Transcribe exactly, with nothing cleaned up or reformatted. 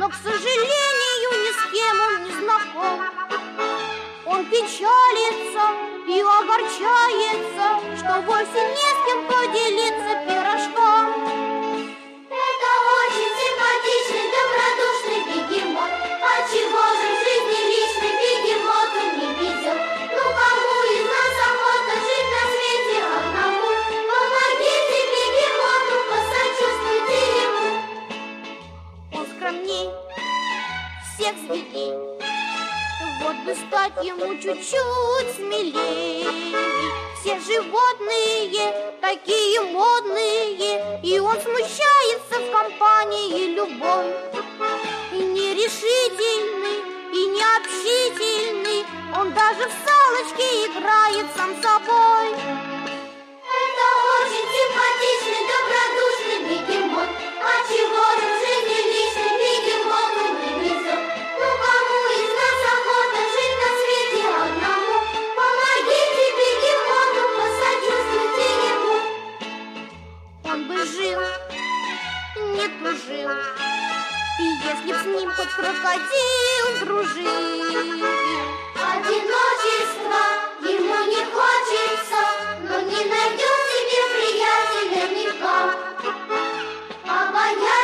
но, к сожалению, ни с кем он не знаком. Он печалится и огорчается, что вовсе не с кем поделиться пирожком. Это очень симпатичный, добродушный бегемот. А чего же в жизни личной бегемоту не везет? Ну кому из нас охота жить на свете одному? Помогите бегемоту, посочувствуйте ему. Он скромней всех зверей, вот бы стать ему чуть-чуть смелее. Все животные такие модные, и он смущается в компании любой. И нерешительный, и необщительный, он даже в салочки играет сам собой. Это очень симпатичный, добродушный бегемот. А чего же в жизни личной бегемоту не везет? Ну кому из нас охота жить на свете одному? Помогите бегемоту, посочувствуйте ему. Он бы жил, не тужил, и если б с ним хоть крокодил дружил. Одиночество ему не хочется, но не найдет себе приятеля никак. Обонять